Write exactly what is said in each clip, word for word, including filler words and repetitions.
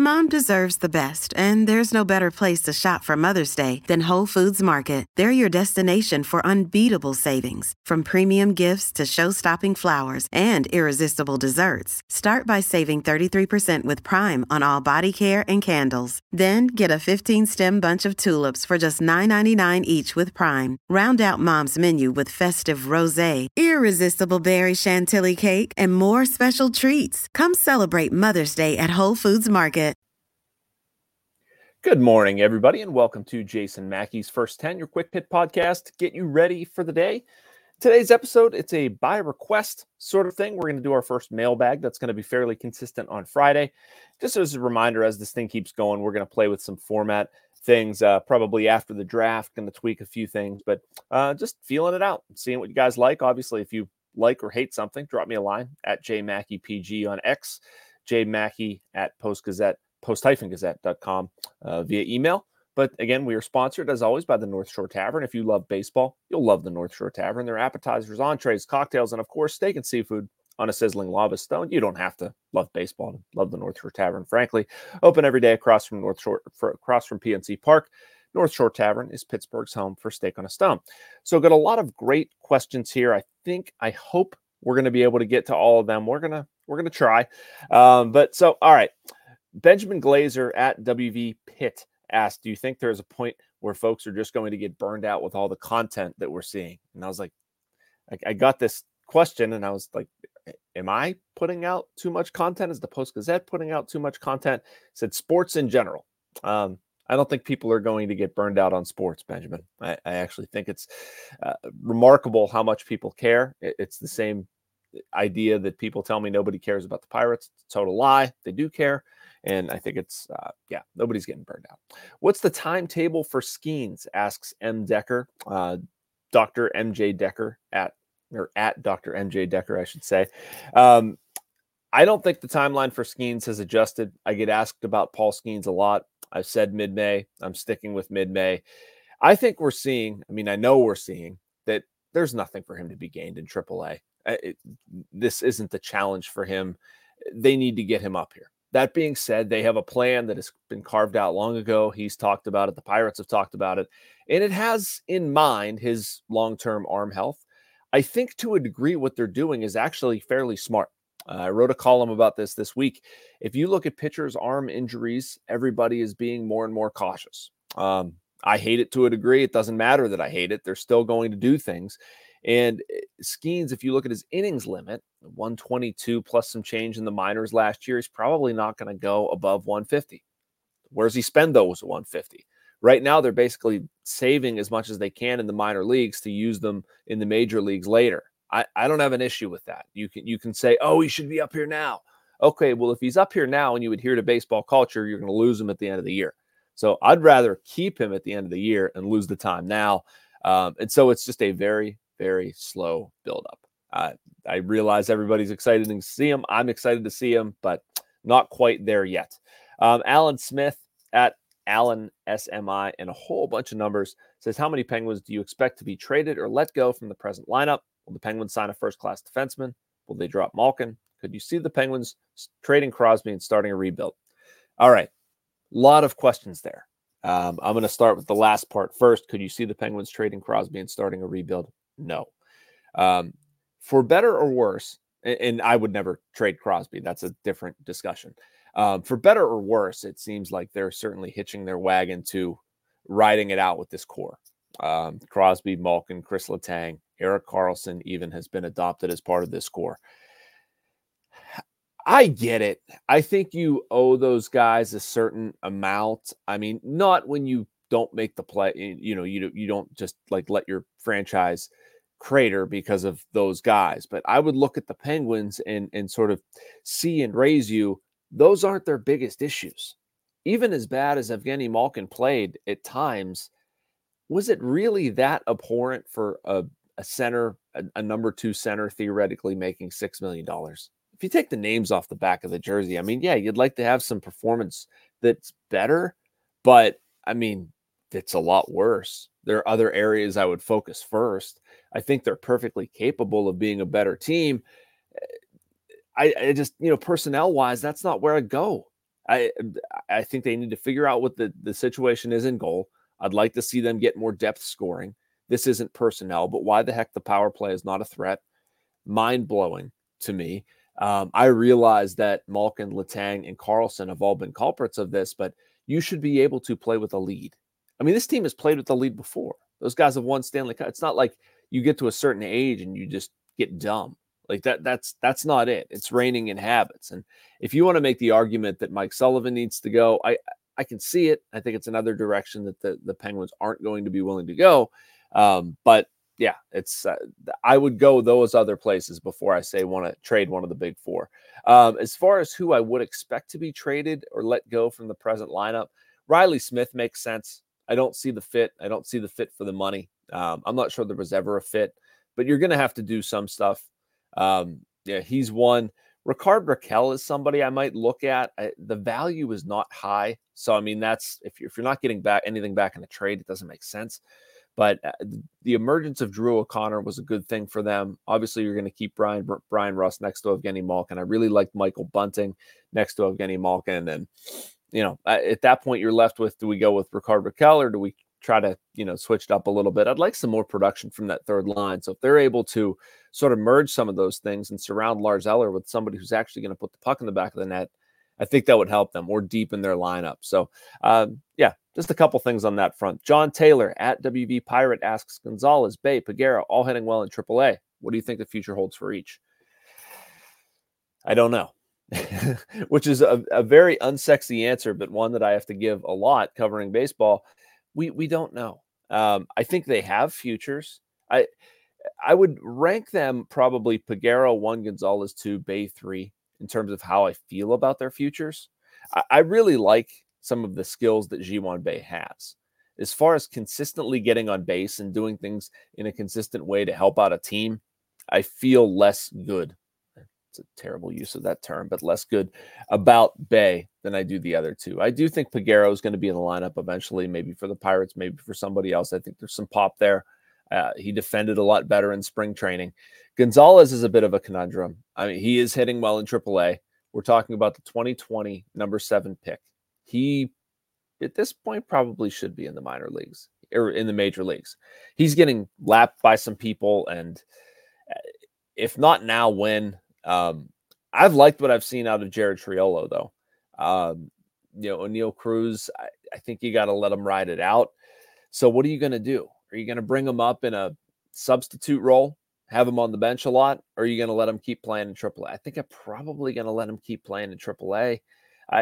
Mom deserves the best, and there's no better place to shop for Mother's Day than Whole Foods Market. They're your destination for unbeatable savings, from premium gifts to show-stopping flowers and irresistible desserts. Start by saving thirty-three percent with Prime on all body care and candles. Then get a fifteen-stem bunch of tulips for just nine ninety-nine each with Prime. Round out Mom's menu with festive rosé, irresistible berry chantilly cake, and more special treats. Come celebrate Mother's Day at Whole Foods Market. Good morning, everybody, and welcome to Jason Mackey's First ten, your quick hit podcast to get you ready for the day. Today's episode, it's a by request sort of thing. We're going to do our first mailbag. That's going to be fairly consistent on Friday. Just as a reminder, as this thing keeps going, we're going to play with some format things uh, probably after the draft, going to tweak a few things, but uh, just feeling it out, seeing what you guys like. Obviously, if you like or hate something, drop me a line at jmackeypg on X, jmackey at postgazette, post-gazette dot com uh, via email. But again, we are sponsored, as always, by the North Shore Tavern. If you love baseball, you'll love the North Shore Tavern. Their appetizers, entrees, cocktails, and, of course, steak and seafood on a sizzling lava stone. You don't have to love baseball to love the North Shore Tavern, frankly. Open every day across from North Shore, for, across from P N C Park. North Shore Tavern is Pittsburgh's home for steak on a stone. So got a lot of great questions here. I think, I hope we're going to be able to get to all of them. We're going to we're going to try. Um, but so, all right. Benjamin Glazer at W V Pitt asked, do you think there's a point where folks are just going to get burned out with all the content that we're seeing? And I was like, I, I got this question and I was like, am I putting out too much content? Is the Post-Gazette putting out too much content? I said sports in general. Um, I don't think people are going to get burned out on sports, Benjamin. I, I actually think it's uh, remarkable how much people care. It, it's the same idea that people tell me nobody cares about the Pirates. It's a total lie. They do care. And I think it's, uh, yeah, nobody's getting burned out. What's the timetable for Skeens? Asks M. Decker, uh, Doctor M J Decker at, or at Doctor M J Decker, I should say. Um, I don't think the timeline for Skeens has adjusted. I get asked about Paul Skeens a lot. I've said mid-May. I'm sticking with mid-May. I think we're seeing, I mean, I know we're seeing that there's nothing for him to be gained in triple A. It, this isn't the challenge for him. They need to get him up here. That being said, they have a plan that has been carved out long ago. He's talked about it. The Pirates have talked about it. And it has in mind his long-term arm health. I think to a degree what they're doing is actually fairly smart. Uh, I wrote a column about this this week. If you look at pitchers' arm injuries, everybody is being more and more cautious. Um, I hate it to a degree. It doesn't matter that I hate it. They're still going to do things. And Skeens, if you look at his innings limit, one twenty-two plus some change in the minors last year, he's probably not going to go above one fifty. Where's he spend those one fifty? Right now, they're basically saving as much as they can in the minor leagues to use them in the major leagues later. I, I don't have an issue with that. You can you can say, oh, he should be up here now. Okay, well, if he's up here now and you adhere to baseball culture, you're going to lose him at the end of the year. So I'd rather keep him at the end of the year and lose the time now. Um, and so it's just a very, very slow buildup. Uh, I realize everybody's excited to see him. I'm excited to see him, but not quite there yet. Um, Alan Smith at Alan S M I and a whole bunch of numbers says, how many Penguins do you expect to be traded or let go from the present lineup? Will the Penguins sign a first-class defenseman? Will they drop Malkin? Could you see the Penguins trading Crosby and starting a rebuild? All right. A lot of questions there. Um, I'm going to start with the last part first. Could you see the Penguins trading Crosby and starting a rebuild? No. Um, for better or worse, and, and I would never trade Crosby. That's a different discussion. Um, for better or worse, it seems like they're certainly hitching their wagon to riding it out with this core. Um, Crosby, Malkin, Chris Letang, Erik Karlsson even has been adopted as part of this core. I get it. I think you owe those guys a certain amount. I mean, not when you don't make the play, you know, you, you don't just like let your franchise crater because of those guys. But I would look at the Penguins and, and sort of see and raise you. Those aren't their biggest issues. Even as bad as Evgeny Malkin played at times, was it really that abhorrent for a, a center, a, a number two center theoretically making six million dollars? If you take the names off the back of the jersey, I mean, yeah, you'd like to have some performance that's better, but I mean, it's a lot worse. There are other areas I would focus first. I think they're perfectly capable of being a better team. I, I just, you know, personnel wise, that's not where I go. I I think they need to figure out what the, the situation is in goal. I'd like to see them get more depth scoring. This isn't personnel, but why the heck the power play is not a threat? Mind-blowing to me. Um, I realize that Malkin, Letang, and Carlson have all been culprits of this, but you should be able to play with a lead. I mean, this team has played with the lead before. Those guys have won Stanley Cup. It's not like you get to a certain age and you just get dumb. Like that, that's that's not it. It's reigning in habits. And if you want to make the argument that Mike Sullivan needs to go, I I can see it. I think it's another direction that the, the Penguins aren't going to be willing to go. Um, but yeah, it's uh, I would go those other places before I say want to trade one of the big four. Um, as far as who I would expect to be traded or let go from the present lineup, Riley Smith makes sense. I don't see the fit. I don't see the fit for the money. Um, I'm not sure there was ever a fit, but you're going to have to do some stuff. Um, yeah, he's one. Ricard Raquel is somebody I might look at. I, the value is not high. So, I mean, that's if you're, if you're not getting back anything back in a trade, it doesn't make sense. But uh, the emergence of Drew O'Connor was a good thing for them. Obviously, you're going to keep Brian Brian Rust next to Evgeny Malkin. I really liked Michael Bunting next to Evgeny Malkin. And, you know, at that point, you're left with, do we go with Ricard Raquel or do we try to, you know, switch it up a little bit? I'd like some more production from that third line. So if they're able to sort of merge some of those things and surround Lars Eller with somebody who's actually going to put the puck in the back of the net, I think that would help them or deepen their lineup. So, um, yeah, just a couple things on that front. John Taylor at W V Pirate asks, Gonzalez, Bay, Peguero, all heading well in triple A. What do you think the future holds for each? I don't know, which is a, a very unsexy answer, but one that I have to give a lot covering baseball. We we don't know. Um, I think they have futures. I I would rank them probably Peguero one, Gonzalez two, Bay three in terms of how I feel about their futures. I, I really like some of the skills that Ji-hwan Bae has. As far as consistently getting on base and doing things in a consistent way to help out a team, I feel less good. It's a terrible use of that term, but less good about Bae than I do the other two. I do think Peguero is going to be in the lineup eventually, maybe for the Pirates, maybe for somebody else. I think there's some pop there. Uh, he defended a lot better in spring training. Gonzalez is a bit of a conundrum. I mean, he is hitting well in triple A. We're talking about the twenty twenty number seven pick. He, at this point, probably should be in the minor leagues or in the major leagues. He's getting lapped by some people, and if not now, when? Um, I've liked what I've seen out of Jared Triolo, though. Um, you know, O'Neal Cruz, I, I think you got to let him ride it out. So what are you going to do? Are you going to bring him up in a substitute role, have him on the bench a lot, or are you going to let him keep playing in triple A? I think I'm probably going to let him keep playing in triple A. I,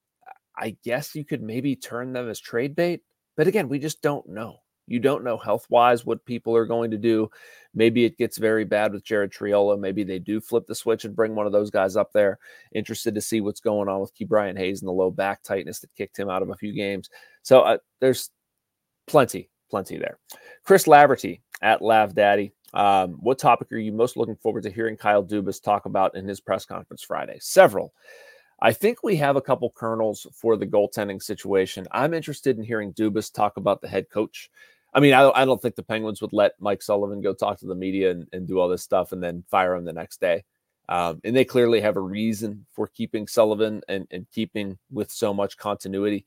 I guess you could maybe turn them as trade bait, but again, we just don't know. You don't know health-wise what people are going to do. Maybe it gets very bad with Jared Triolo. Maybe they do flip the switch and bring one of those guys up there. Interested to see what's going on with Ke'Bryan Hayes and the low back tightness that kicked him out of a few games. So uh, there's plenty, plenty there. Chris Laverty at Lav Daddy. Um, what topic are you most looking forward to hearing Kyle Dubas talk about in his press conference Friday? Several. I think we have a couple kernels for the goaltending situation. I'm interested in hearing Dubas talk about the head coach. I mean, I, I don't think the Penguins would let Mike Sullivan go talk to the media and, and do all this stuff and then fire him the next day. Um, and they clearly have a reason for keeping Sullivan and, and keeping with so much continuity.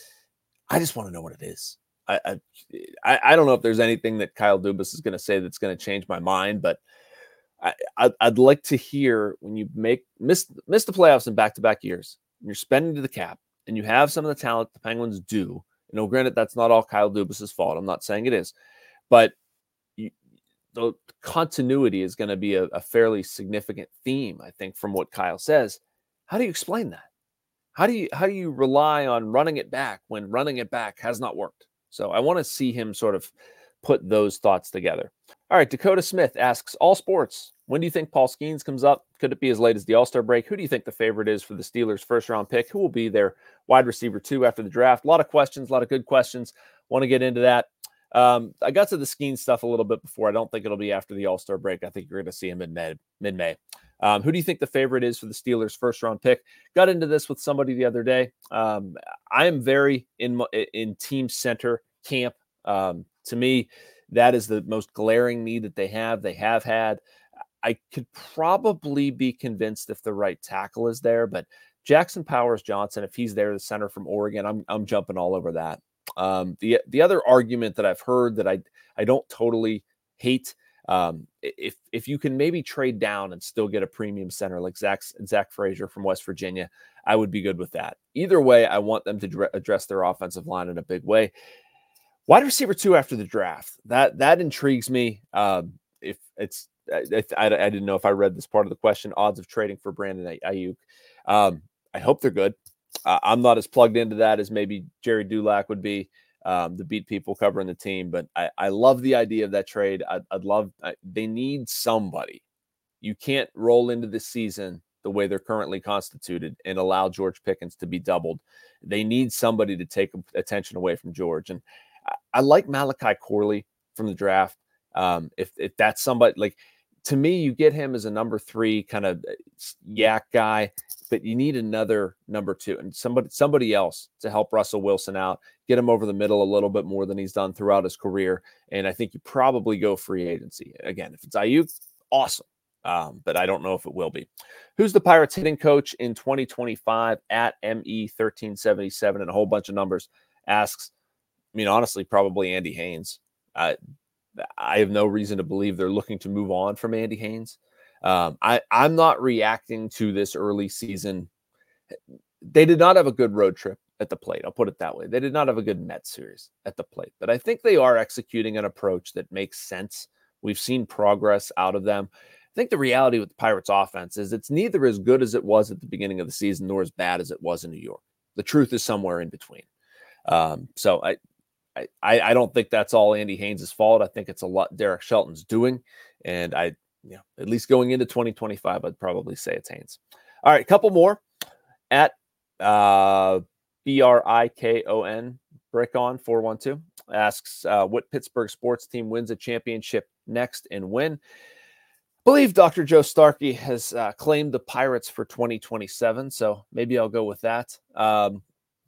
I just want to know what it is. I, I I don't know if there's anything that Kyle Dubas is going to say that's going to change my mind, but I, I'd, I'd like to hear when you make miss miss the playoffs in back-to-back years, and you're spending to the cap, and you have some of the talent the Penguins do. You know, granted, that's not all Kyle Dubas' fault. I'm not saying it is, but you, the continuity is going to be a, a fairly significant theme, I think, from what Kyle says. How do you explain that? How do you how do you rely on running it back when running it back has not worked? So I want to see him sort of put those thoughts together. All right, Dakota Smith asks, all sports, when do you think Paul Skeens comes up? Could it be as late as the All-Star break? Who do you think the favorite is for the Steelers' first-round pick? Who will be their wide receiver two after the draft? A lot of questions, a lot of good questions. Want to get into that. Um, I got to the Skeens stuff a little bit before. I don't think it'll be after the All-Star break. I think you're going to see him in mid, mid-May. Um, who do you think the favorite is for the Steelers' first-round pick? Got into this with somebody the other day. Um, I am very in, in team center camp. Um, to me, that is the most glaring need that they have. They have had. I could probably be convinced if the right tackle is there, but Jackson Powers Johnson, if he's there, the center from Oregon, I'm I'm jumping all over that. Um, the the other argument that I've heard that I I don't totally hate, um, if if you can maybe trade down and still get a premium center like Zach Zach Frazier from West Virginia, I would be good with that. Either way, I want them to dr- address their offensive line in a big way. Wide receiver two after the draft, that that intrigues me. Um, if it's I, I, I didn't know if I read this part of the question. Odds of trading for Brandon Ayuk. Um, I hope they're good. Uh, I'm not as plugged into that as maybe Jerry Dulac would be, um, the beat people covering the team. But I, I love the idea of that trade. I, I'd love. I, they need somebody. You can't roll into this season the way they're currently constituted and allow George Pickens to be doubled. They need somebody to take attention away from George. And I, I like Malachi Corley from the draft. Um, if if that's somebody like, to me, you get him as a number three kind of yak guy, but you need another number two and somebody somebody else to help Russell Wilson out, get him over the middle a little bit more than he's done throughout his career. And I think you probably go free agency. Again, if it's Ayuk, awesome. Um, but I don't know if it will be. Who's the Pirates hitting coach in twenty twenty-five at M E thirteen seventy-seven, and a whole bunch of numbers asks? I mean, honestly, probably Andy Haynes. Uh, I have no reason to believe they're looking to move on from Andy Haynes. Um, I, I'm not reacting to this early season. They did not have a good road trip at the plate. I'll put it that way. They did not have a good Mets series at the plate, but I think they are executing an approach that makes sense. We've seen progress out of them. I think the reality with the Pirates offense is it's neither as good as it was at the beginning of the season nor as bad as it was in New York. The truth is somewhere in between. Um, so I, I, I don't think that's all Andy Haynes' fault. I think it's a lot Derek Shelton's doing. And I, you know, at least going into twenty twenty-five, I'd probably say it's Haynes. All right, a couple more at uh, B R I K O N, Brickon four one two asks, uh, what Pittsburgh sports team wins a championship next and when? I believe Doctor Joe Starkey has uh, claimed the Pirates for twenty twenty-seven, so maybe I'll go with that. Um,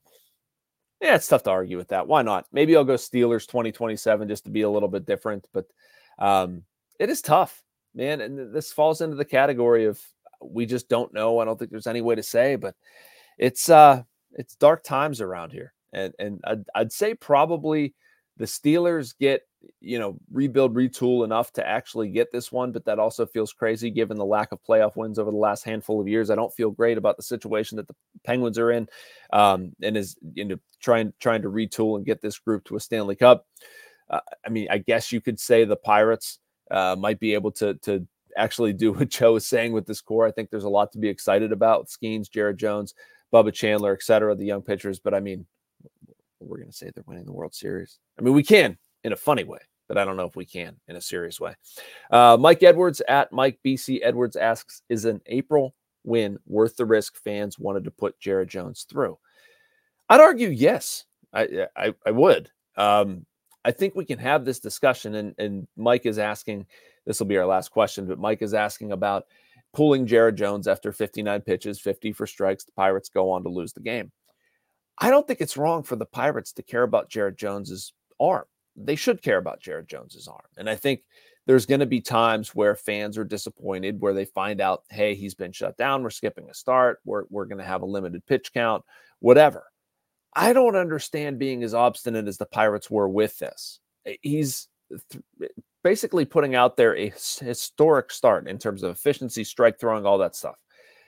Yeah, it's tough to argue with that. Why not? Maybe I'll go Steelers twenty twenty-seven just to be a little bit different. But um, it is tough, man. And this falls into the category of we just don't know. I don't think there's any way to say, but it's uh, it's dark times around here. And and I'd, I'd say probably the Steelers get, you know, rebuild, retool enough to actually get this one. But that also feels crazy given the lack of playoff wins over the last handful of years. I don't feel great about the situation that the Penguins are in, um, and is, you know, trying trying to retool and get this group to a Stanley Cup. Uh, I mean, I guess you could say the Pirates uh, might be able to to actually do what Joe is saying with this core. I think there's a lot to be excited about. Skeens, Jared Jones, Bubba Chandler, et cetera, the young pitchers. But I mean, we're going to say they're winning the World Series. I mean, we can in a funny way, but I don't know if we can in a serious way. Uh, Mike Edwards at Mike B C Edwards asks, is an April win worth the risk fans wanted to put Jared Jones through? I'd argue yes. I I, I would. Um, I think we can have this discussion, and, and Mike is asking, this will be our last question, but Mike is asking about pulling Jared Jones after fifty-nine pitches, fifty for strikes. The Pirates go on to lose the game. I don't think it's wrong for the Pirates to care about Jared Jones's arm. They should care about Jared Jones's arm. And I think there's going to be times where fans are disappointed, where they find out, hey, he's been shut down. We're skipping a start. We're, we're going to have a limited pitch count, whatever. I don't understand being as obstinate as the Pirates were with this. He's th- basically putting out there a historic start in terms of efficiency, strike throwing, all that stuff.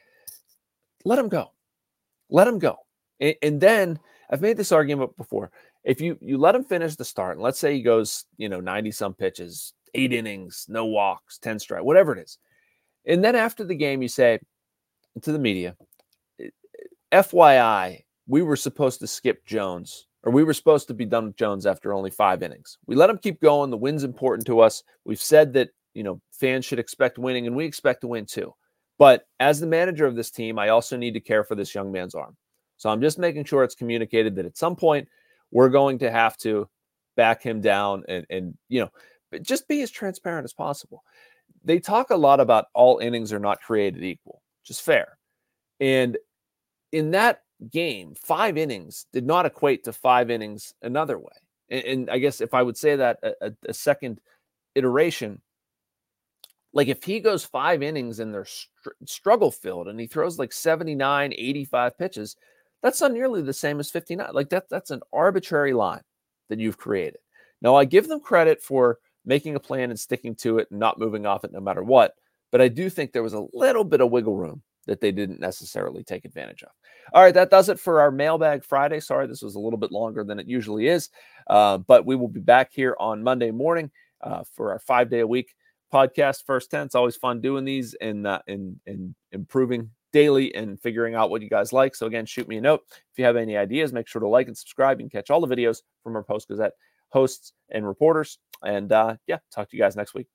Let him go. Let him go. And, and then I've made this argument before. If you you let him finish the start, and let's say he goes, you know, ninety some pitches, eight innings, no walks, ten strike, whatever it is. And then after the game, you say to the media, F Y I, we were supposed to skip Jones, or we were supposed to be done with Jones after only five innings. We let him keep going. The win's important to us. We've said that, you know, fans should expect winning, and we expect to win too. But as the manager of this team, I also need to care for this young man's arm. So I'm just making sure it's communicated that at some point we're going to have to back him down and, and you know, just be as transparent as possible. They talk a lot about all innings are not created equal, which is fair. And in that game, five innings did not equate to five innings another way. And, and I guess if I would say that a, a second iteration, Like if he goes five innings and they're str- struggle filled and he throws like seventy-nine, eighty-five pitches, that's not nearly the same as fifty-nine. Like that, that's an arbitrary line that you've created. Now I give them credit for making a plan and sticking to it and not moving off it no matter what. But I do think there was a little bit of wiggle room that they didn't necessarily take advantage of. All right, that does it for our Mailbag Friday. Sorry, this was a little bit longer than it usually is. Uh, but we will be back here on Monday morning uh, for our five-day-a-week podcast. First ten. It's always fun doing these and uh, and and improving daily and figuring out what you guys like. So again, shoot me a note if you have any ideas. Make sure to like and subscribe. You can catch all the videos from our Post Gazette hosts and reporters. And uh, yeah, talk to you guys next week.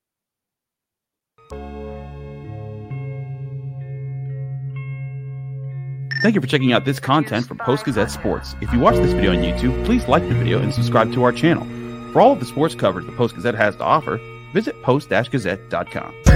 Thank you for checking out this content from Post Gazette Sports. If you watch this video on YouTube, please like the video and subscribe to our channel. For all of the sports coverage the Post Gazette has to offer, visit post dash gazette dot com.